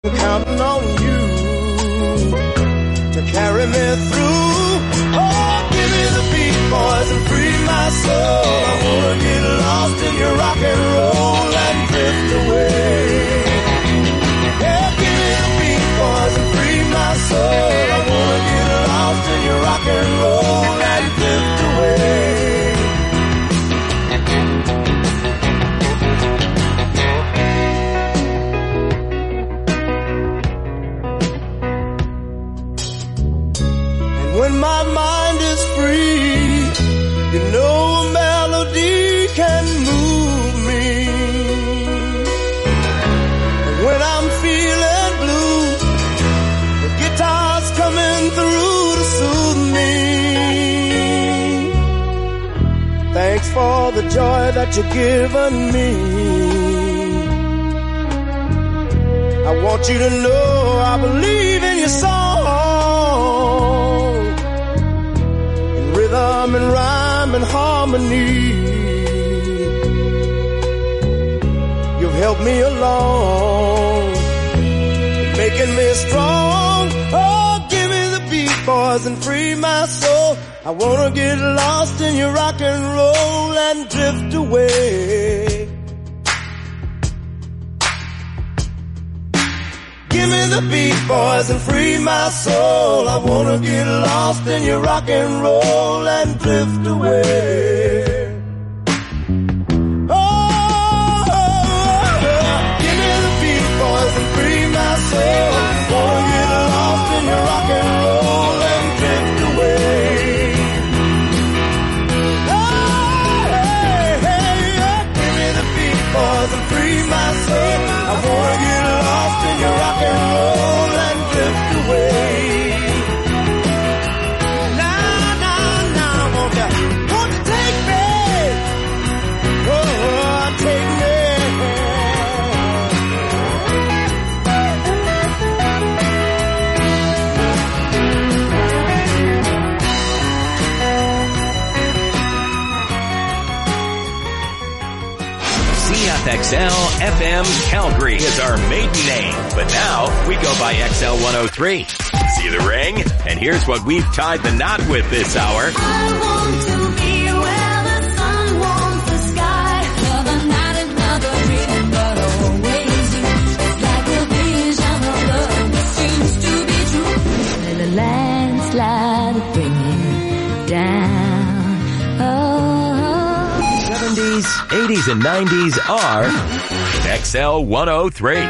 Counting on you to carry me through. Oh, give me the beat, boys, and free my soul. I wanna get lost in your rock and roll and drift away. Yeah, give me the beat, boys, and free my soul. I wanna get lost in your rock and roll and drift away. When my mind is free, you know a melody can move me. When I'm feeling blue, the guitar's coming through to soothe me. Thanks for the joy that you've given me. I want you to know I believe in your song. Rhythm and rhyme and harmony. You've helped me along, making me strong. Oh, give me the beat, boys, and free my soul. I wanna get lost in your rock and roll and drift away. Give me the beat, boys, and free my soul. I wanna get lost in your rock and roll and drift away. Oh, give me the beat, boys, and free my soul. Wanna get lost in your rock and roll and drift away. Oh, hey, give me the beat, boys, and free my soul. I wanna get lost in your rock and roll and drift away. Now, won't you take me? Oh, take me. CFXL FM Calgary is our maiden name, but now we go by XL 103. See the ring? And here's what we've tied the knot with this hour. I want to be where the sun warms the sky. Another night, another reason, but always you. It's like a vision of love that seems to be true. Let a landslide bring you down. Oh. 70s, 80s, and 90s are XL 103.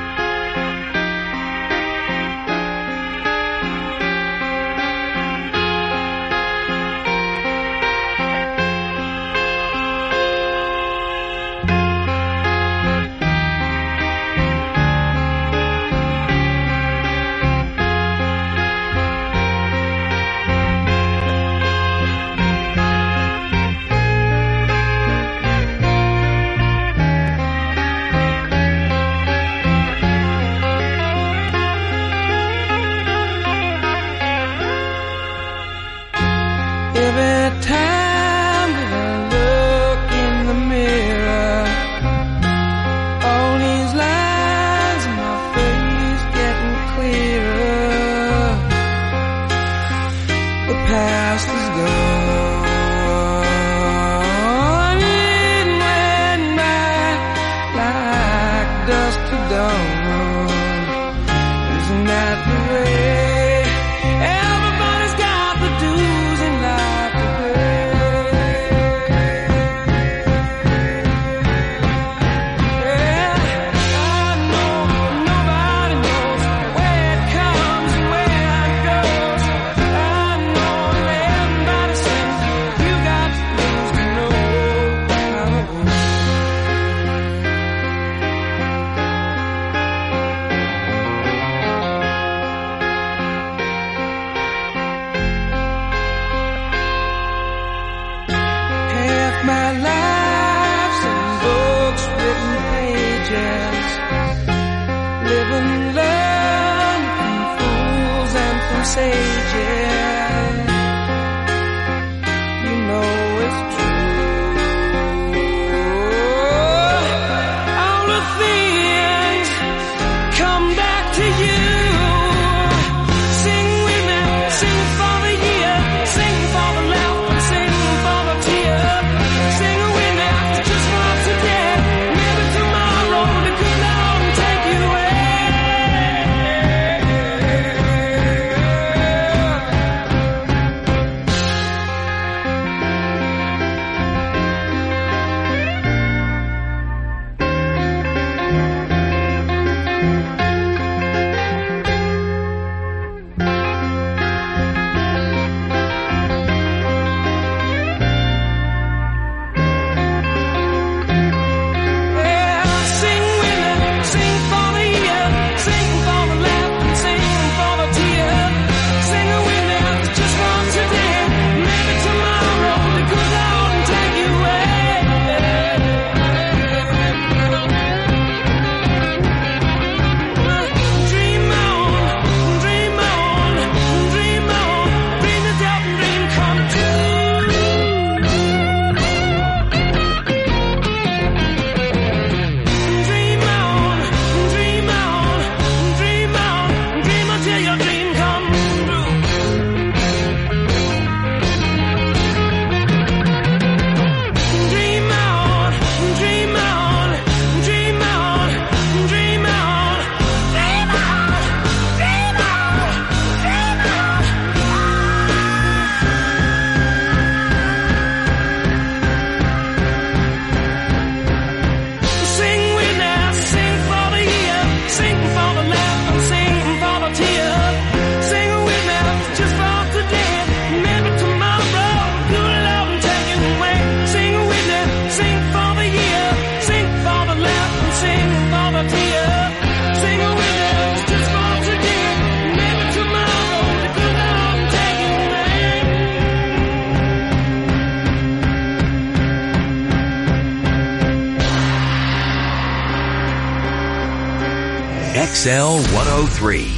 Every time that I look in the mirror, all these lines in my face getting clearer. The past is gone, it went by like dust to dawn. Isn't that the way? Everybody's got the dues in life to pay. Yeah, I know nobody knows where it comes and where it goes. I know that everybody says you got to lose to know how it goes. Half my life's in books, written pages. Live and learn from fools and from sages. You know it's true. All the things come back XL 103.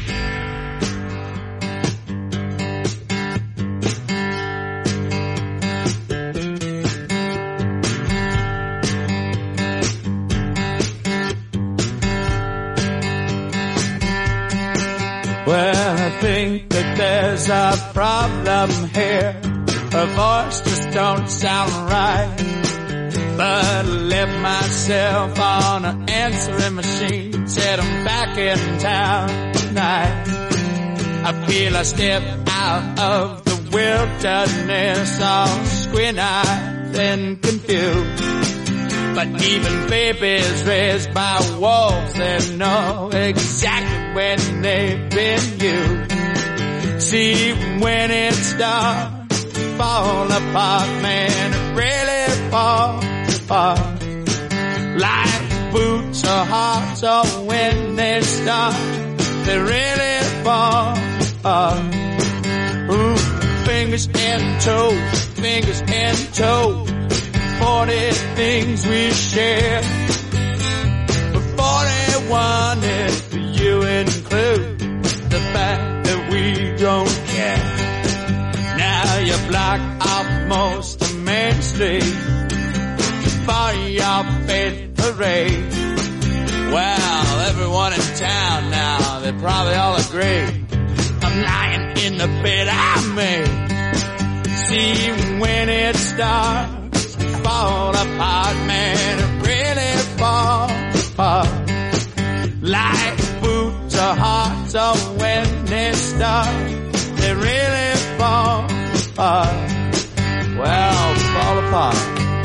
Well, I think that there's a problem here. Her voice just don't sound right. But I left myself on an answering machine. Said I'm back in town tonight. I feel I step out of the wilderness, all squint-eyed and confused. But even babies raised by wolves, they know exactly when they've been used. See, when it starts to fall apart, man, it really falls apart. Like boots or hearts, or when they start, they really fall apart. Ooh, fingers and toes, fingers and toes. 40 things we share, but 41 if you include the fact that we don't care. Now you block off most of Main Street for your faith parade. Well, everyone in town now, they probably all agree I'm lying in the bed I made. See, when it starts fall apart, man, it really falls apart. Like boots or hearts, or when they start, they really fall apart. Well, fall apart.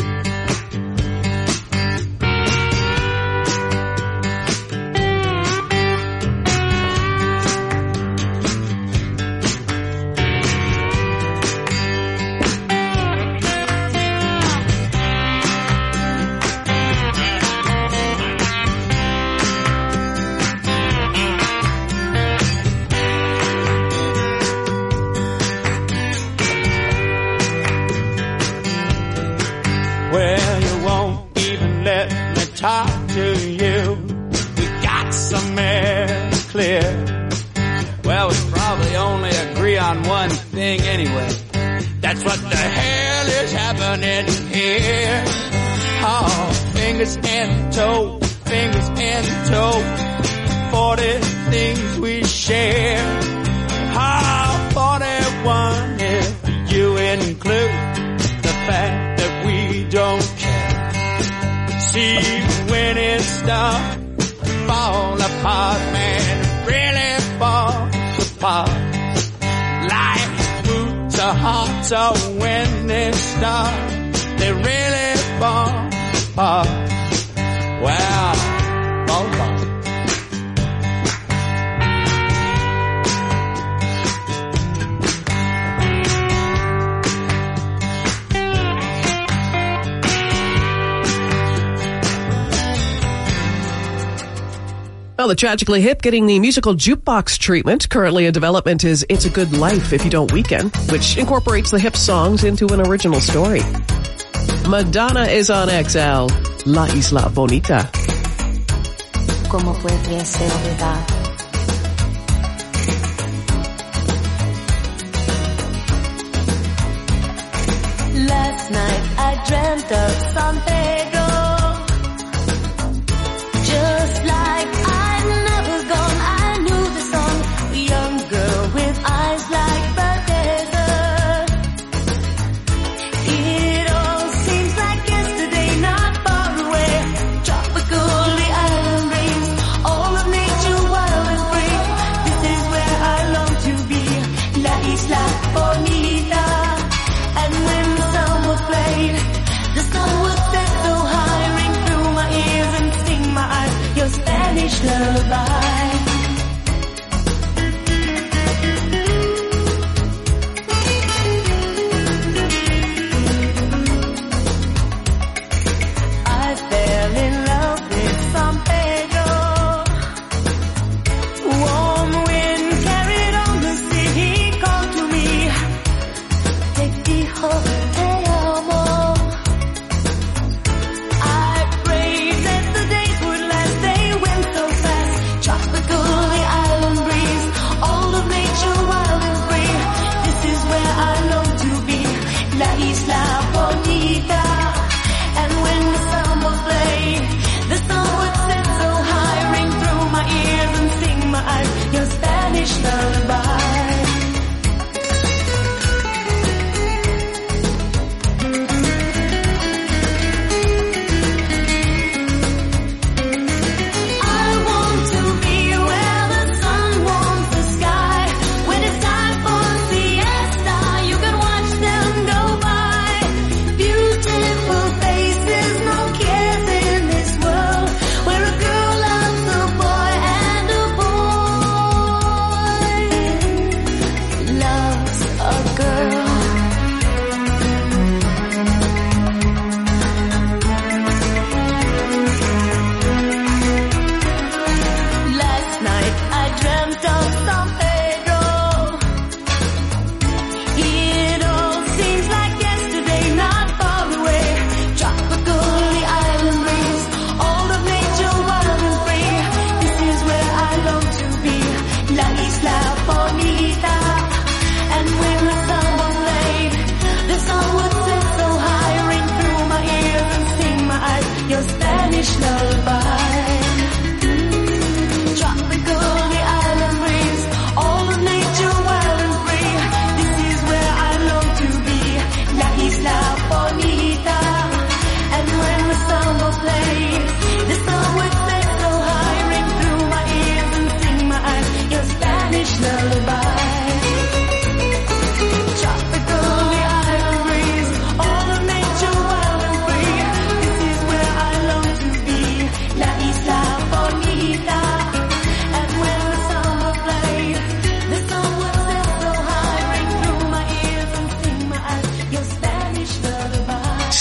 Well, you won't even let me talk to you. We got some air to clear. Well, we probably only agree on one thing anyway. That's what the hell is happening here. Oh, fingers and toes, fingers and toes. 40 things we share. Oh, 41 if you include the fact that we don't care. See, when it starts to fall apart, man, it really falls apart. Like boots or hearts, or when they start, they really fall apart. Well, fall apart. Well, the Tragically Hip getting the musical jukebox treatment. Currently a development is It's a Good Life If You Don't Weekend, which incorporates the hip songs into an original story. Madonna is on XL, La Isla Bonita. ¿Cómo puede ser verdad? Last night I dreamt of San Pedro, just like I'd never gone. I knew the song, a young girl with eyes like the desert. It all seems like yesterday, not far away. Tropical, the island breeze, all of nature wild and free. This is where I long to be, La Isla Bonita. And when the song was played, the sun was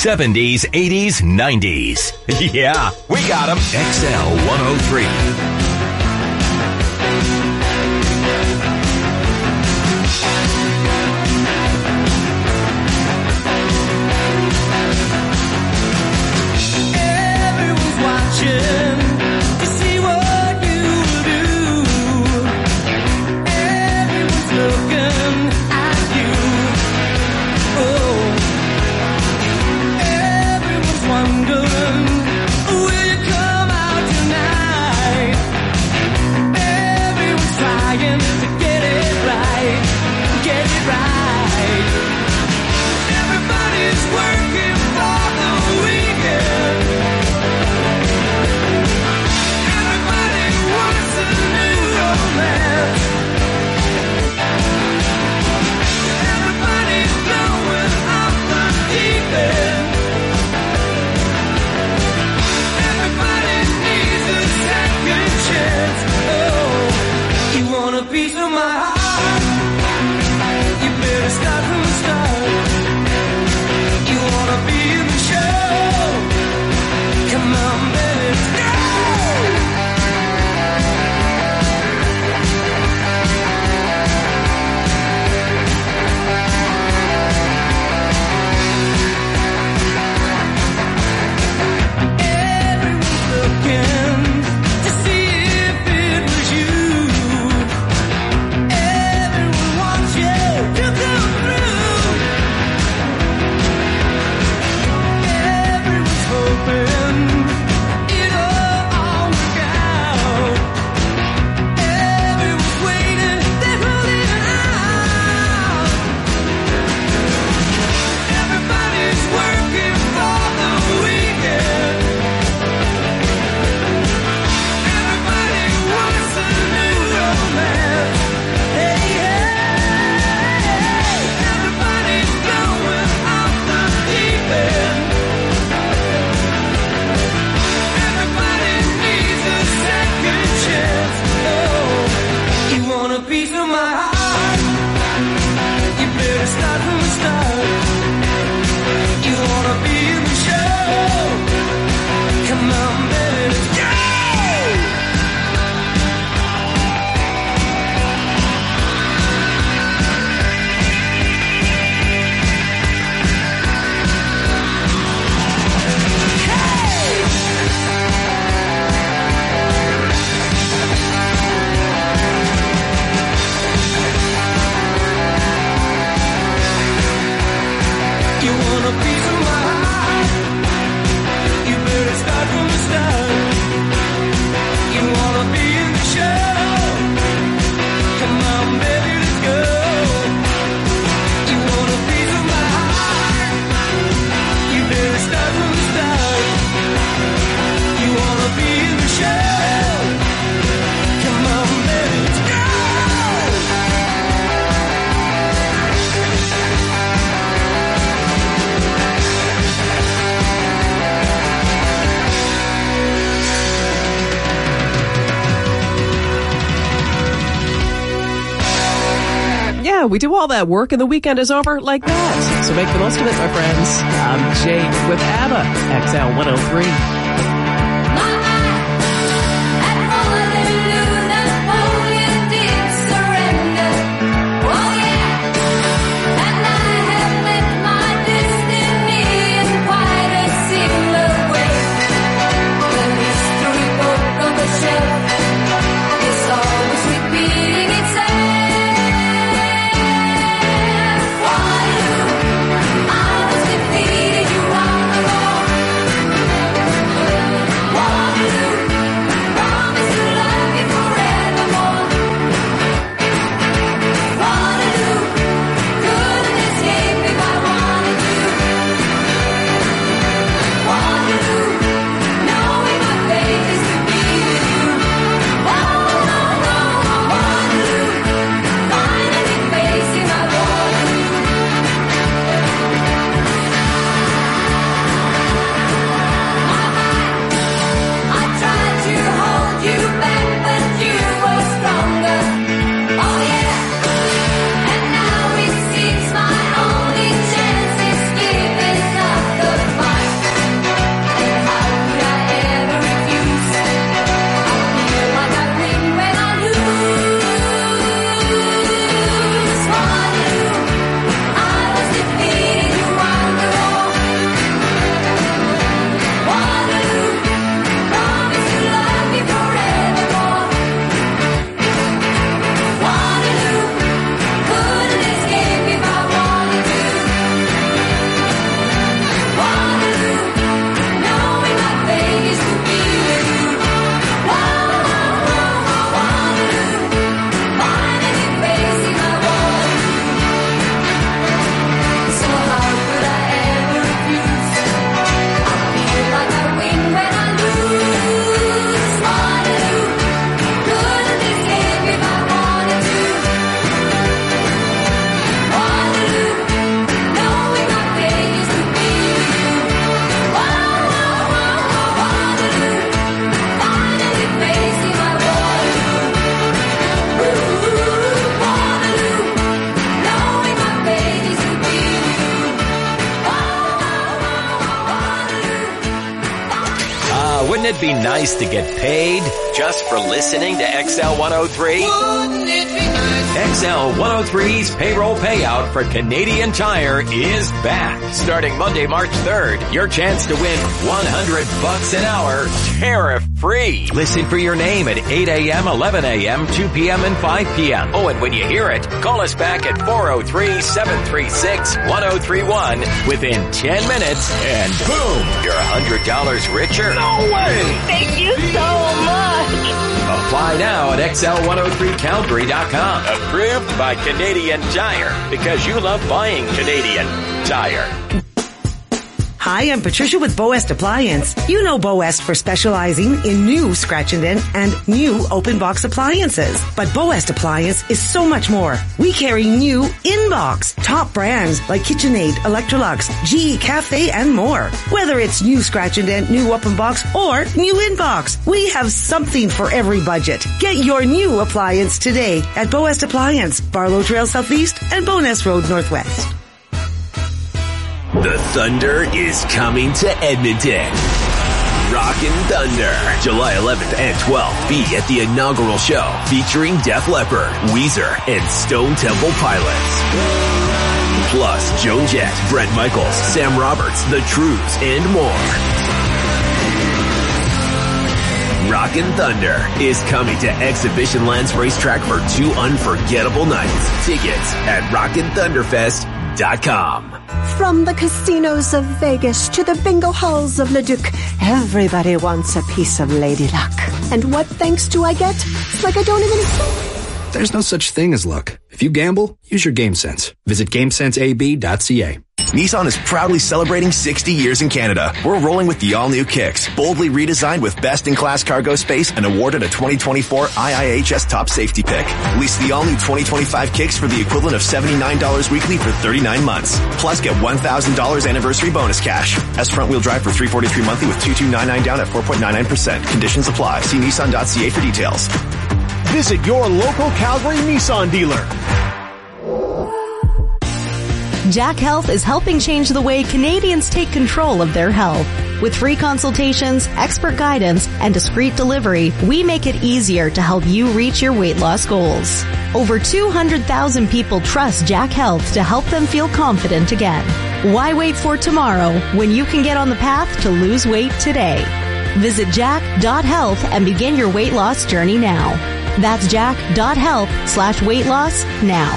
70s, 80s, 90s. Yeah, we got them. XL 103. Everyone's watching to see what you do. Everyone's looking at you. Oh, everyone's wondering, will you come out tonight? Everyone's trying to get it right, get it right. Everybody's working for the weekend. Everybody wants a new romance. Everybody's going off the deep end. Everybody needs a second chance. Oh, you want a piece of my heart? You better start from the start. You wanna be in the show? Come on, baby, let's go. Everyone's looking to see if it was you. Everyone wants you to come through. Everyone's hoping it'll all work out. Everyone's waiting, they're holding out. Everybody's working for the weekend. Everybody wants a new romance. Hey, hey, everybody's going off the deep end. Everybody needs a second chance. Oh, you want a piece of my heart? You better start from the start. You wanna be in the show? Come on, baby, let's go. You want a piece of my heart? You better start from the start. You wanna be in the show? Come on, baby, let's go. You want a piece of my heart? You better start from the start. You wanna be in the show? Come on, baby, let's go. Yeah, we do all that work and the weekend is over like that. So make the most of it, my friends. I'm Jake with ABBA, XL 103. My eyes had fallen and knew Napoleon did surrender. Oh yeah, and I have met my destiny in quite a similar way. The history book on the shelf is always repeating itself. For you, I was defeated, you are the Lord. be nice to get paid just for listening to XL 103? Wouldn't it be nice? XL 103's payroll payout for Canadian Tire is back. Starting Monday, March 3rd, your chance to win $100 an hour, tariff-free. Listen for your name at 8 a.m., 11 a.m., 2 p.m., and 5 p.m. Oh, and when you hear it, call us back at 403-736-1031 within 10 minutes, and boom, you're $100 richer. No way! Thank you so much. Apply now at XL103Calgary.com. Approved by Canadian Tire, because you love buying Canadian Tire. Hi, I'm Patricia with Boest Appliance. You know Boest for specializing in new scratch and dent and new open box appliances. But Boest Appliance is so much more. We carry new in-box, top brands like KitchenAid, Electrolux, GE Cafe, and more. Whether it's new scratch and dent, new open box, or new in-box, we have something for every budget. Get your new appliance today at Boest Appliance, Barlow Trail Southeast and Bowness Road Northwest. The Thunder is coming to Edmonton. Rockin' Thunder, July 11th and 12th. Be at the inaugural show featuring Def Leppard, Weezer, and Stone Temple Pilots. Plus, Joan Jett, Brett Michaels, Sam Roberts, The Truths, and more. Rockin' Thunder is coming to Exhibition Lands Racetrack for 2 unforgettable nights. Tickets at rockinthunderfest.com. From the casinos of Vegas to the bingo halls of Leduc, everybody wants a piece of Lady Luck. And what thanks do I get? It's like I don't even... There's no such thing as luck. If you gamble, use your game sense. Visit GameSenseAB.ca. Nissan is proudly celebrating 60 years in Canada. We're rolling with the all-new Kicks, boldly redesigned with best-in-class cargo space and awarded a 2024 IIHS Top Safety Pick. Lease the all-new 2025 Kicks for the equivalent of $79 weekly for 39 months. Plus, get $1,000 anniversary bonus cash. As front-wheel drive for $343 monthly with $2,299 down at 4.99%. Conditions apply. See Nissan.ca for details. Visit your local Calgary Nissan dealer. Jack Health is helping change the way Canadians take control of their health. With free consultations, expert guidance, and discreet delivery, we make it easier to help you reach your weight loss goals. Over 200,000 people trust Jack Health to help them feel confident again. Why wait for tomorrow when you can get on the path to lose weight today? Visit jack.health and begin your weight loss journey now. That's jack.health/weight loss now.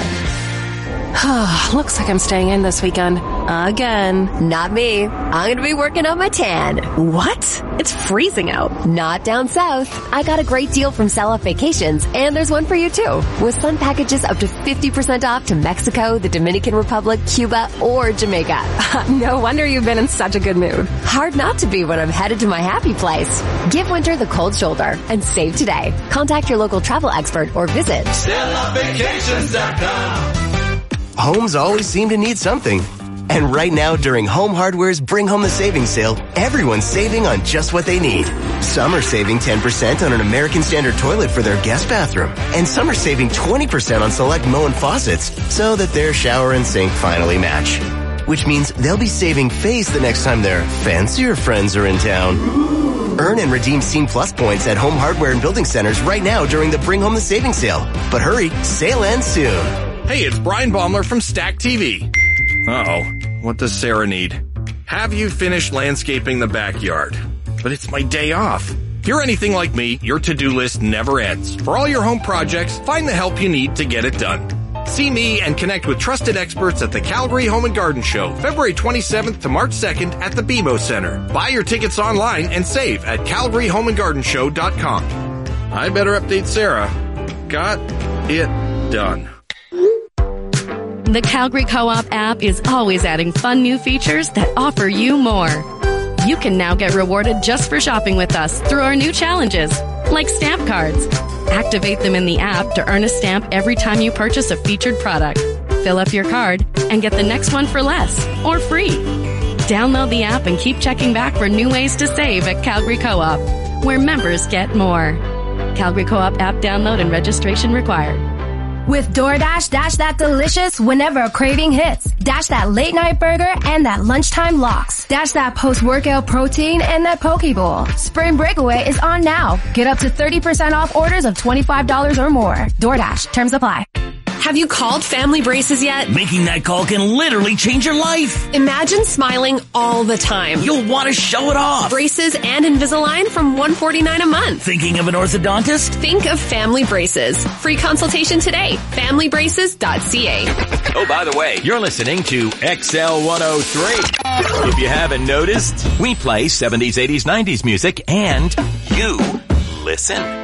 Looks like I'm staying in this weekend. Again. Not me. I'm going to be working on my tan. What? It's freezing out. Not down south. I got a great deal from Sell Off Vacations, and there's one for you too. With sun packages up to 50% off to Mexico, the Dominican Republic, Cuba, or Jamaica. No wonder you've been in such a good mood. Hard not to be when I'm headed to my happy place. Give winter the cold shoulder and save today. Contact your local travel expert or visit SellOffVacations.com. Homes always seem to need something. And right now, during Home Hardware's Bring Home the Savings Sale, everyone's saving on just what they need. Some are saving 10% on an American Standard toilet for their guest bathroom. And some are saving 20% on select Moen faucets so that their shower and sink finally match. Which means they'll be saving face the next time their fancier friends are in town. Earn and redeem Scene Plus points at Home Hardware and Building Centers right now during the Bring Home the Savings Sale. But hurry, sale ends soon. Hey, it's Brian Baumler from Stack TV. Uh-oh, what does Sarah need? Have you finished landscaping the backyard? But it's my day off. If you're anything like me, your to-do list never ends. For all your home projects, find the help you need to get it done. See me and connect with trusted experts at the Calgary Home and Garden Show, February 27th to March 2nd at the BMO Center. Buy your tickets online and save at CalgaryHomeandGardenShow.com. I better update Sarah. Got it done. The Calgary Co-op app is always adding fun new features that offer you more. You can now get rewarded just for shopping with us through our new challenges, like stamp cards. Activate them in the app to earn a stamp every time you purchase a featured product. Fill up your card and get the next one for less or free. Download the app and keep checking back for new ways to save at Calgary Co-op, where members get more. Calgary Co-op app download and registration required. With DoorDash, dash that delicious whenever a craving hits. Dash that late night burger and that lunchtime lox. Dash that post-workout protein and that poke bowl. Spring Breakaway is on now. Get up to 30% off orders of $25 or more. DoorDash, terms apply. Have you called Family Braces yet? Making that call can literally change your life. Imagine smiling all the time. You'll want to show it off. Braces and Invisalign from $149 a month. Thinking of an orthodontist? Think of Family Braces. Free consultation today. FamilyBraces.ca. Oh, by the way, you're listening to XL 103. If you haven't noticed, we play 70s, 80s, 90s music and you listen.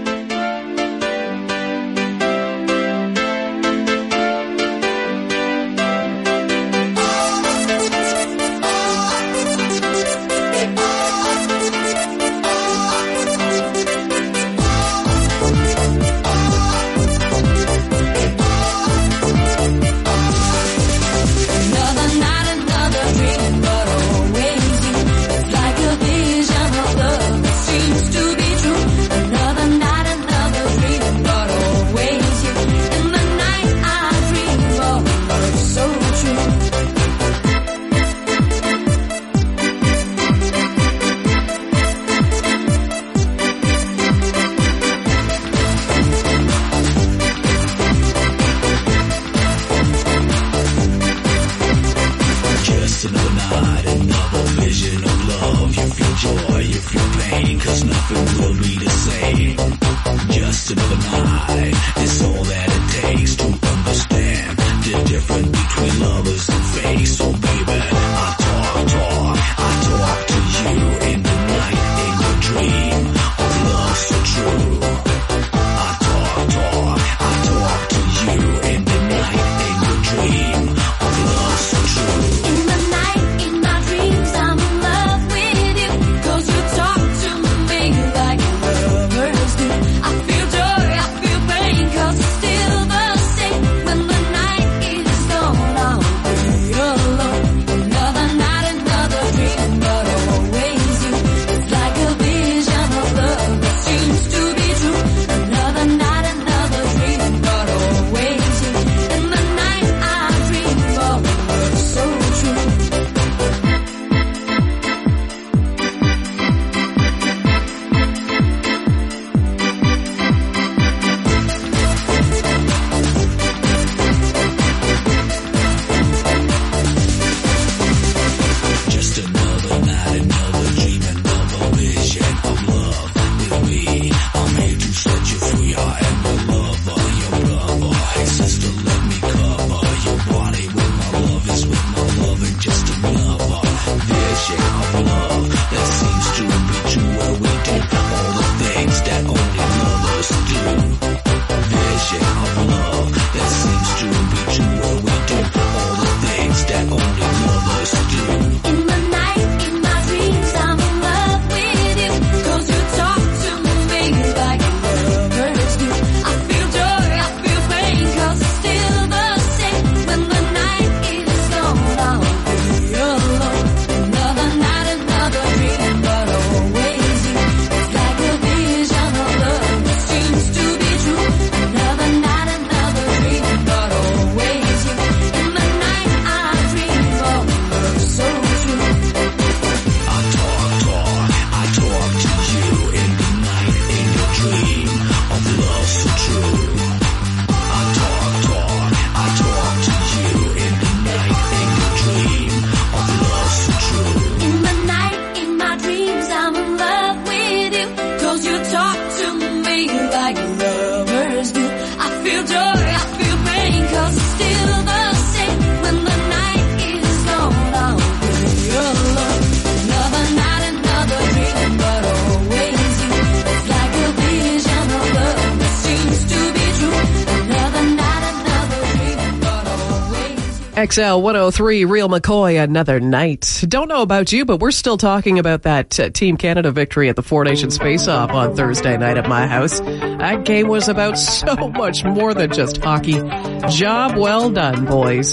XL 103, Real McCoy, Another Night. Don't know about you, but we're still talking about that Team Canada victory at the Four Nations Face-Off on Thursday night at my house. That game was about so much more than just hockey. Job well done, boys.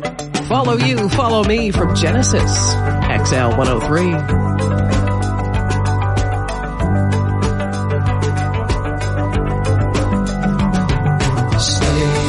Follow you, follow me from Genesis. XL 103. Stay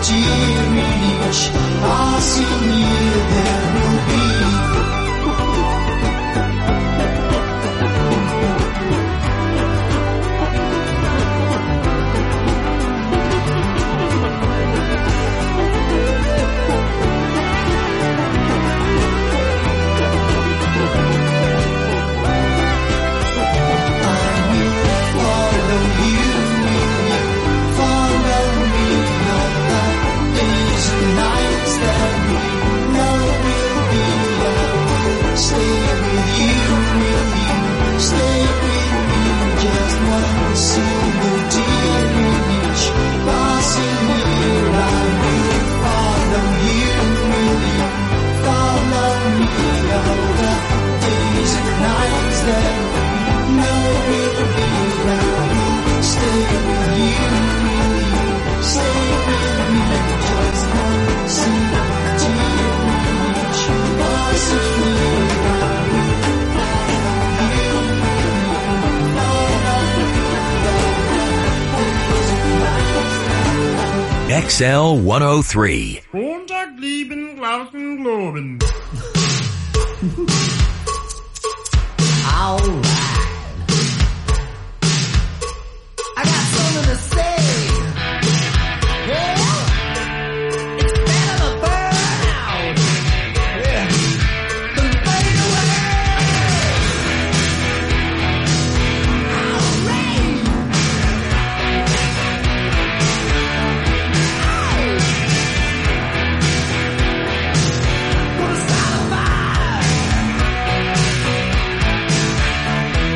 dear in each passing year there will be. XL 103. Montag, lieben, glauben, globen. All right. I got something to say. Yeah. It's better to burn out. Yeah. Than fade away. All right. Put a start a fire.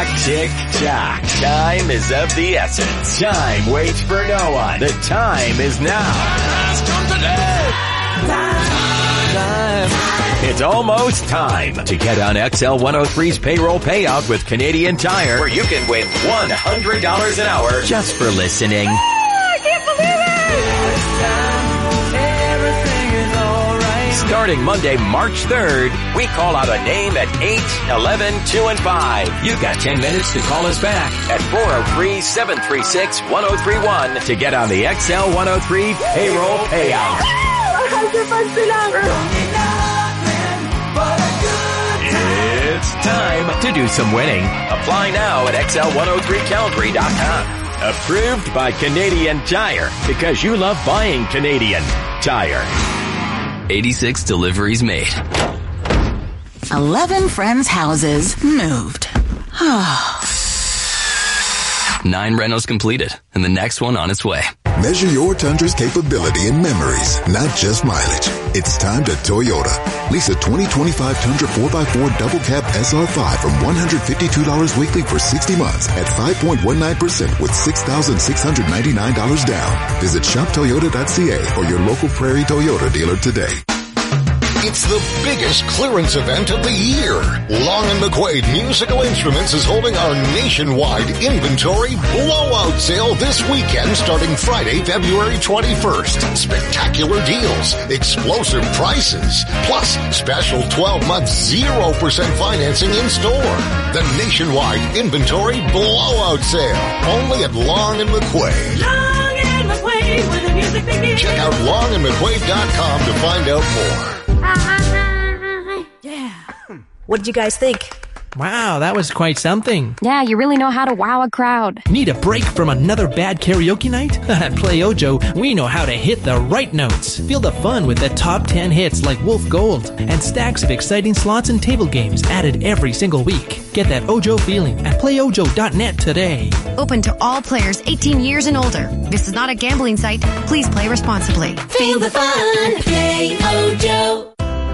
clock, tick-tock. Time is of the essence. Time waits for no one. The time is now. It's almost time to get on XL 103's payroll payout with Canadian Tire, where you can win $100 an hour just for listening. I can't believe it! Everything is alright. Starting Monday, March 3rd, we call out a name at 8, 11, 2, and 5. You got 10 minutes to call us back at 403-736-1031 to get on the XL 103 payroll payout. It's time to do some winning. Apply now at XL103Calgary.com. Approved by Canadian Tire, because you love buying Canadian Tire. 86 deliveries made. 11 friends' houses moved. 9 renos completed, and the next one on its way. Measure your Tundra's capability in memories, not just mileage. It's time to Toyota. Lease a 2025 Tundra 4x4 double cab SR5 from $152 weekly for 60 months at 5.19% with $6,699 down. Visit shoptoyota.ca or your local Prairie Toyota dealer today. It's the biggest clearance event of the year. Long & McQuaid Musical Instruments is holding our nationwide inventory blowout sale this weekend starting Friday, February 21st. Spectacular deals, explosive prices, plus special 12-month 0% financing in store. The nationwide inventory blowout sale, only at Long & McQuaid. Long and McQuaid, where the music begins. Check out longandmcquaid.com to find out more. Yeah. What did you guys think? Wow, that was quite something. Yeah, you really know how to wow a crowd. Need a break from another bad karaoke night? At Play Ojo, we know how to hit the right notes. Feel the fun with the top 10 hits like Wolf Gold and stacks of exciting slots and table games added every single week. Get that Ojo feeling at playojo.net today. Open to all players 18 years and older. This is not a gambling site. Please play responsibly. Feel the fun. Play Ojo.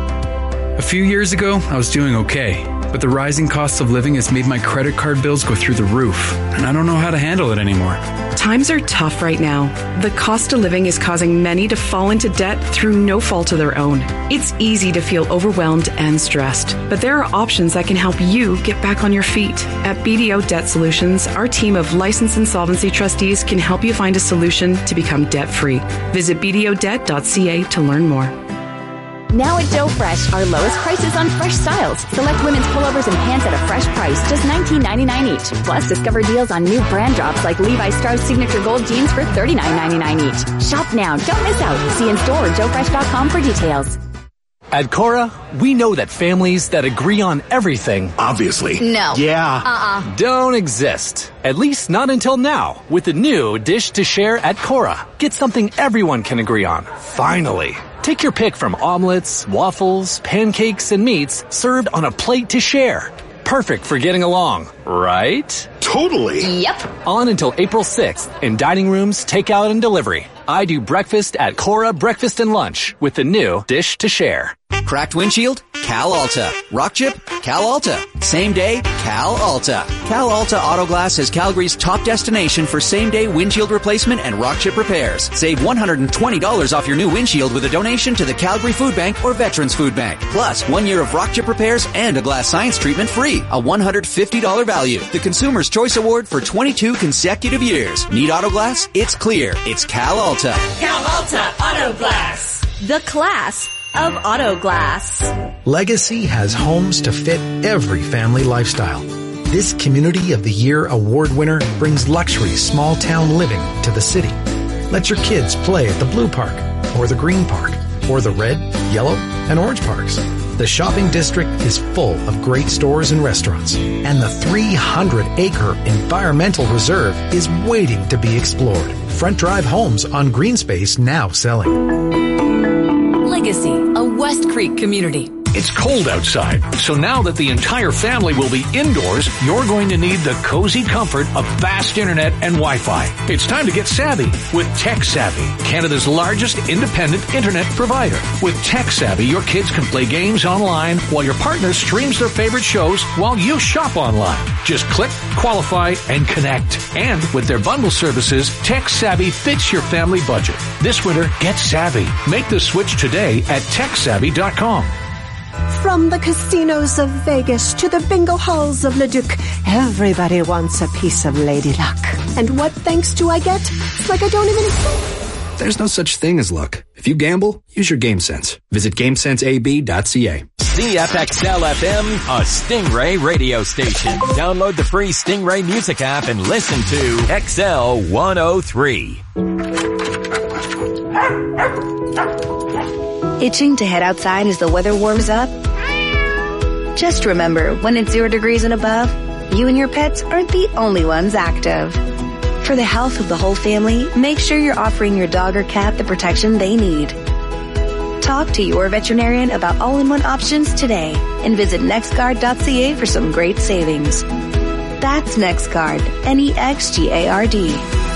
A few years ago, I was doing okay, but the rising cost of living has made my credit card bills go through the roof, and I don't know how to handle it anymore. Times are tough right now. The cost of living is causing many to fall into debt through no fault of their own. It's easy to feel overwhelmed and stressed, but there are options that can help you get back on your feet. At BDO Debt Solutions, our team of licensed insolvency trustees can help you find a solution to become debt-free. Visit bdodebt.ca to learn more. Now at Joe Fresh, our lowest prices on fresh styles. Select women's pullovers and pants at a fresh price, just $19.99 each. Plus, discover deals on new brand drops like Levi Strauss Signature Gold jeans for $39.99 each. Shop now, don't miss out. See in store or joefresh.com for details. At Cora, we know that families that agree on everything, obviously, no, don't exist. At least not until now, with the new Dish to Share at Cora. Get something everyone can agree on. Finally. Take your pick from omelets, waffles, pancakes, and meats served on a plate to share. Perfect for getting along, right? Totally. Yep. On until April 6th in dining rooms, takeout, and delivery. I do breakfast at Cora Breakfast and Lunch with the new Dish to Share. Cracked windshield? Cal Alta. Rock chip? Cal Alta. Same day? Cal Alta. Cal Alta Auto Glass is Calgary's top destination for same-day windshield replacement and rock chip repairs. Save $120 off your new windshield with a donation to the Calgary Food Bank or Veterans Food Bank. Plus, 1 year of rock chip repairs and a glass science treatment free. A $150 value. The Consumer's Choice Award for 22 consecutive years. Need auto glass? It's clear. It's Cal Alta. Cal Alta Auto Glass. The class of auto glass. Legacy has homes to fit every family lifestyle. This Community of the Year award winner brings luxury small town living to the city. Let your kids play at the Blue Park or the Green Park or the Red, Yellow, and Orange Parks. The shopping district is full of great stores and restaurants, and the 300-acre environmental reserve is waiting to be explored. Front Drive Homes on Green Space now selling. Legacy, a West Creek community. It's cold outside, so now that the entire family will be indoors, you're going to need the cozy comfort of fast internet and Wi-Fi. It's time to get savvy with TechSavvy, Canada's largest independent internet provider. With TechSavvy, your kids can play games online while your partner streams their favorite shows while you shop online. Just click, qualify, and connect. And with their bundle services, TechSavvy fits your family budget. This winter, get savvy. Make the switch today at TechSavvy.com. From the casinos of Vegas to the bingo halls of Leduc, everybody wants a piece of Lady Luck. And what thanks do I get? It's like I don't even... There's no such thing as luck. If you gamble, use your game sense. Visit GameSenseAB.ca. CFXL FM, a Stingray radio station. Download the free Stingray music app and listen to XL 103. Itching to head outside as the weather warms up? Just remember, when it's 0 degrees and above, you and your pets aren't the only ones active. For the health of the whole family, make sure you're offering your dog or cat the protection they need. Talk to your veterinarian about all-in-one options today and visit nextguard.ca for some great savings. That's NextGuard, NEXGARD.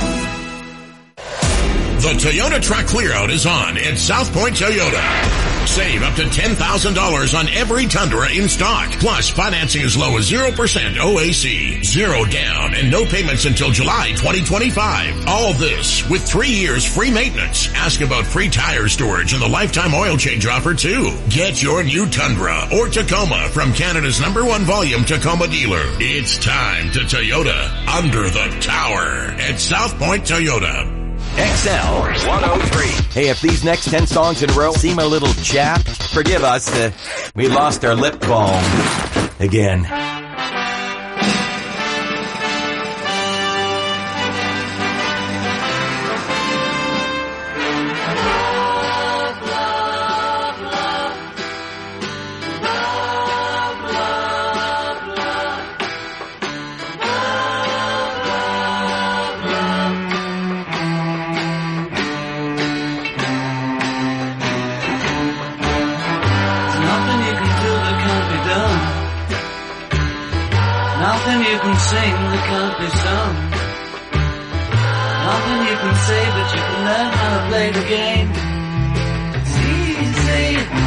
The Toyota Truck Clearout is on at South Point Toyota. Save up to $10,000 on every Tundra in stock. Plus, financing as low as 0% OAC, 0 down, and no payments until July 2025. All this with 3 years free maintenance. Ask about free tire storage and the lifetime oil change offer too. Get your new Tundra or Tacoma from Canada's #1 volume Tacoma dealer. It's time to Toyota under the tower at South Point Toyota. XL 103. Hey, if these next 10 songs in a row seem a little chapped, forgive us. We lost our lip balm again. Nothing you can sing that can't be sung. Nothing you can say, but you can learn how to play the game. It's easy.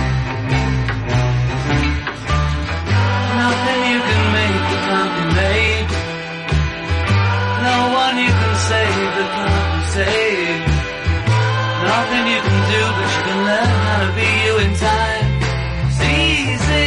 Nothing you can make that can't be made. No one you can save that can't be saved. Nothing you can do, but you can learn how to be you in time. It's easy.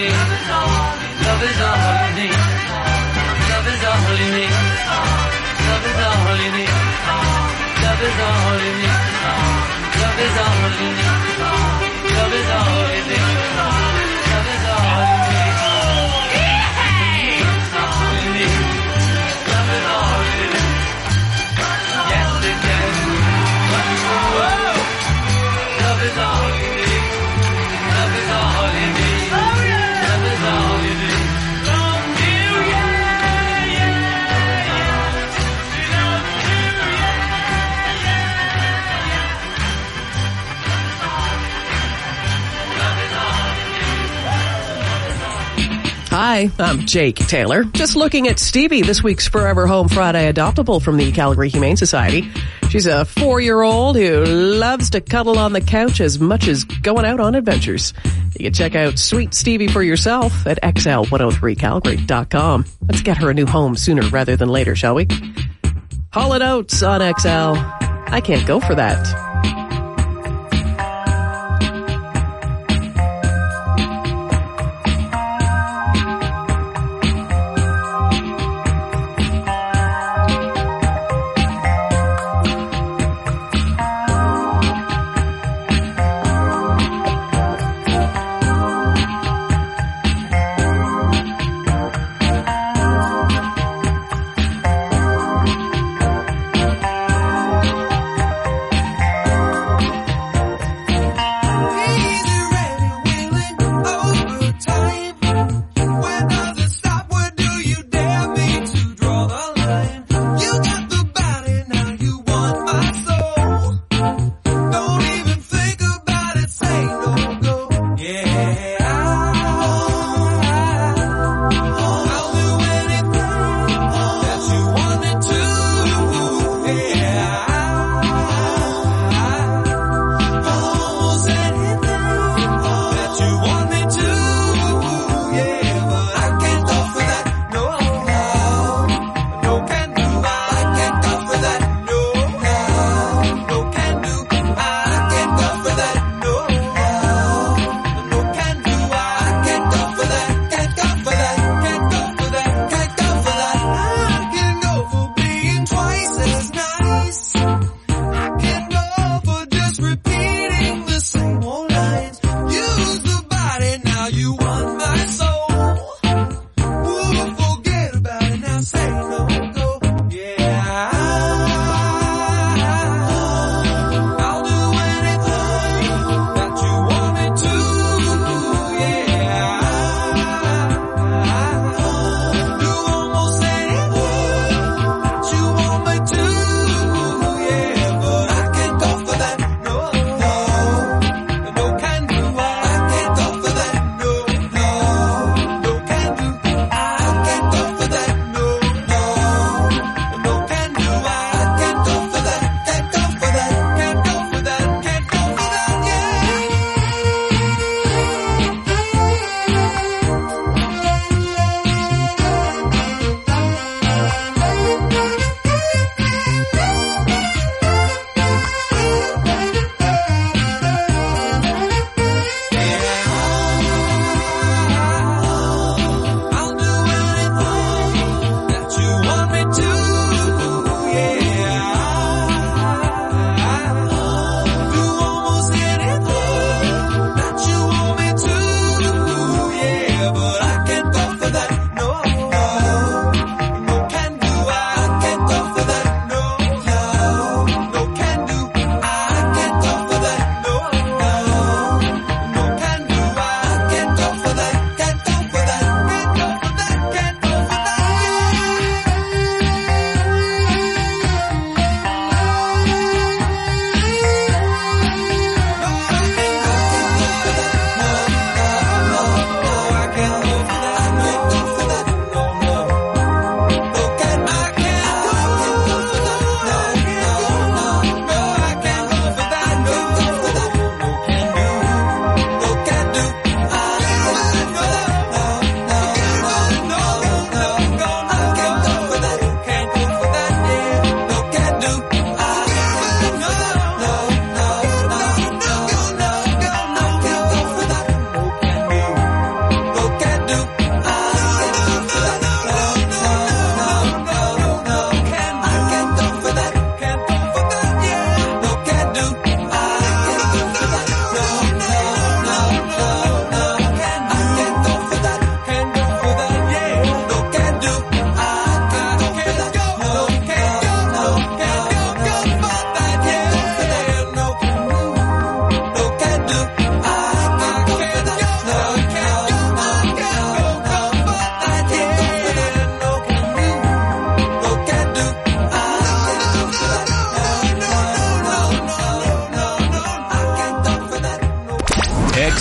Love Love is all you need. Love is all you need. Love is all you need. Love is all you need. Love is all you need. All you need. Love is all you need. Yes, it can. Whoa. Love is all you need. Love is all you need. Love is all you need. Hi, I'm Jake Taylor. Just looking at Stevie, this week's Forever Home Friday adoptable from the Calgary Humane Society. She's a 4-year-old who loves to cuddle on the couch as much as going out on adventures. You can check out Sweet Stevie for yourself at xl103calgary.com. Let's get her a new home sooner rather than later, shall we? Hall & Oates on XL. I can't go for that.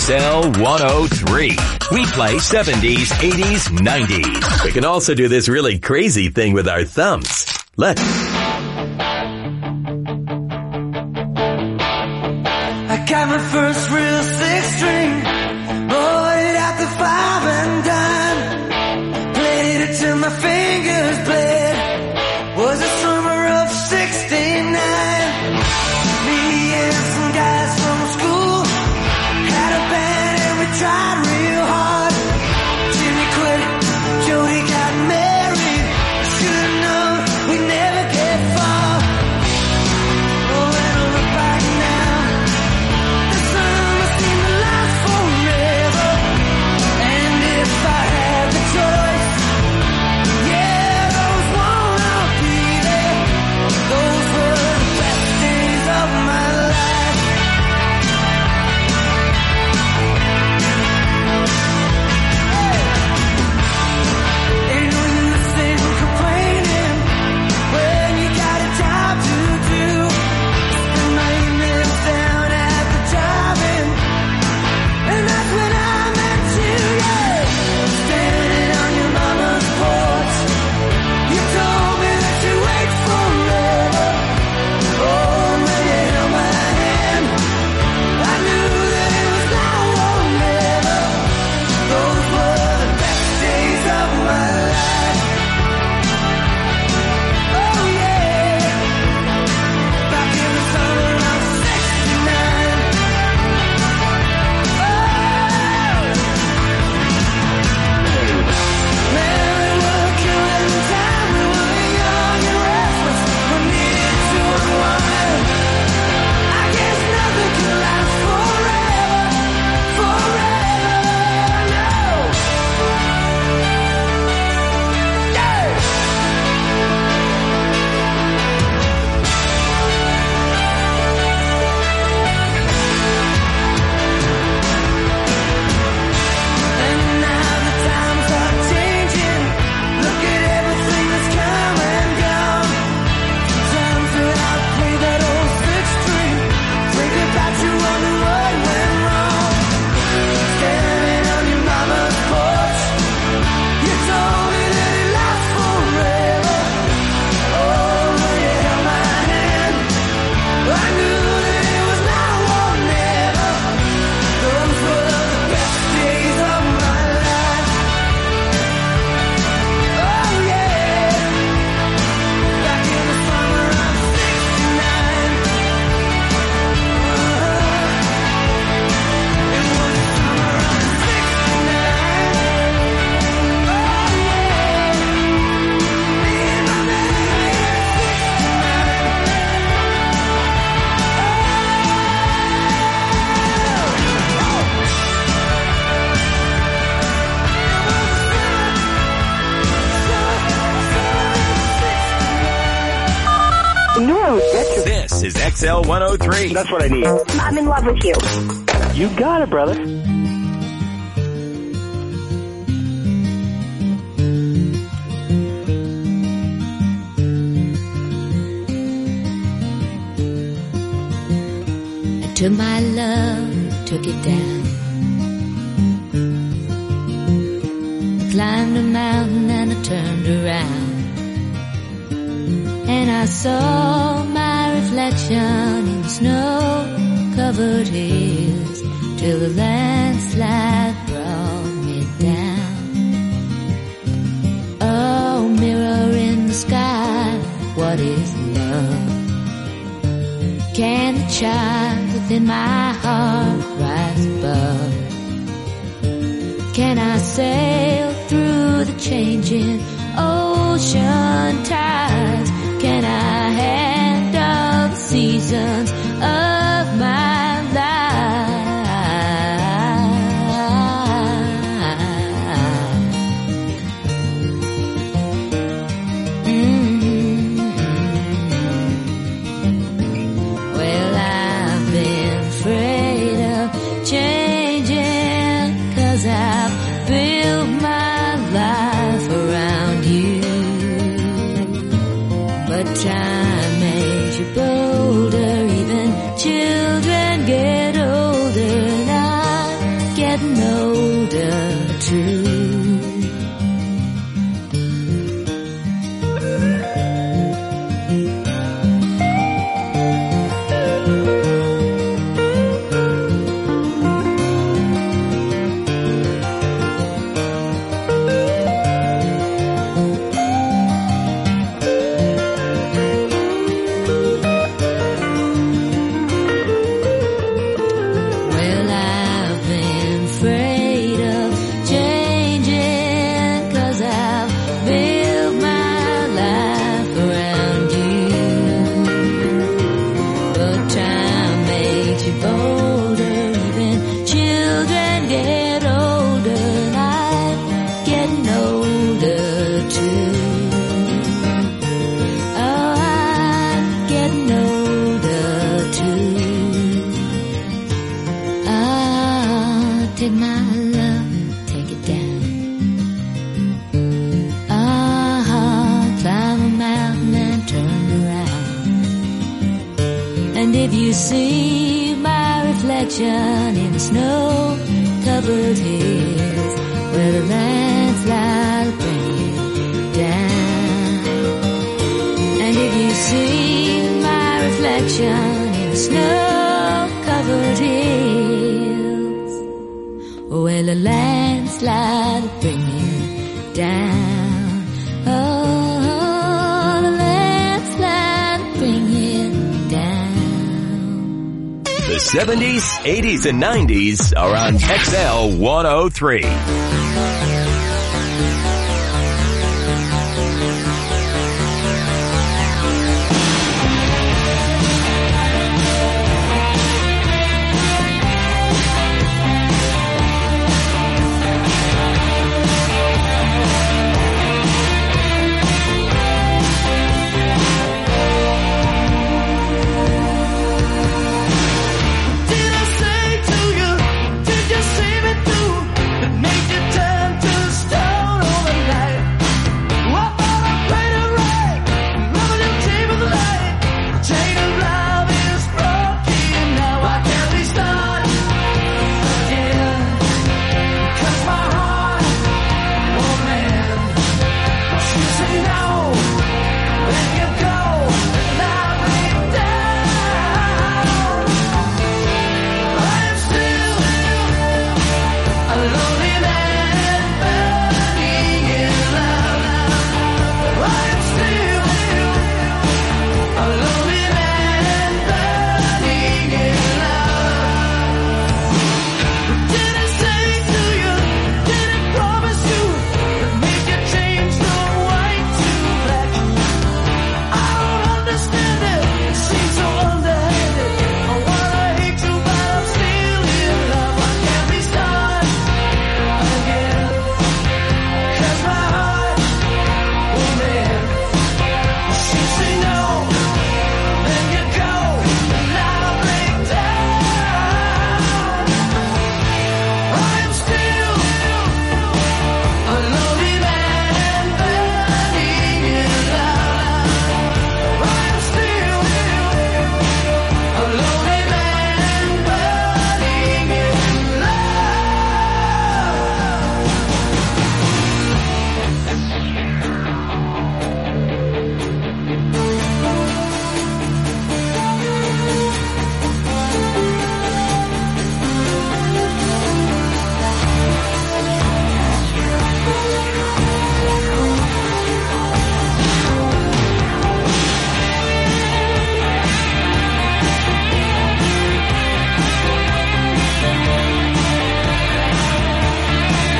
XL 103. We play 70s, 80s, 90s. We can also do this really crazy thing with our thumbs. Let's. I got my first real 6-string, rolled out the 5 and dime, played it till my fingers bled. Was the summer of '69. Me and some guys from school had a band and we tried real hard. Jimmy quit, Jody got married. Should've known we'd never get far. Oh, when I look back now, the summer seemed to last forever. And if I had the choice, yeah, those won't all be there. Those were the best days of my life. Ain't no use in complaining when you got a job to do. Spend my evenings down at the drive-in, and that's when I met you, yeah. Standing on your mama's porch, you told me that you wait forever. Oh, man, you held my hand. I knew that it was now or never. Those were the best days of my life. Oh, yeah. Back in the summer of '69. Man, we were killing time. We were young and restless. We needed to unwind. I guess nothing can last forever, no. Yeah. And now the times are changing. Look at everything that's come and gone. Sometimes when I play that old 6-string, think about you wonder what went wrong. Standing on your mama's porch, you told me that it lasts forever. Oh, when you held my hand, I knew that it was now or never. Those were the best days of my life. Oh, yeah. Back in the summer of '69. It was the summer of '69. Oh, yeah. Me and my baby at This is XL 103. That's what I need. I'm in love with you. You got it, brother. I took my love, took it down. I climbed a mountain and I turned around. And I saw my reflection in snow-covered hills till the landslide brought me down. Oh, mirror in the sky, what is love? Can the child within my heart rise above? Can I sail through the changing ocean tides? Can I handle the seasons of my life? Well, I've been afraid of changing, 'cause I've built my life around you. But time made you bolder, even older too. Take my love, take it down. Climb a mountain and turn around. And if you see my reflection in the snow-covered hills, where the landslide will bring you down. And if you see my reflection in the snow-covered hills, well, a landslide will bring you down. Oh, the landslide will bring you down. The 70s, 80s, and 90s are on XL 103.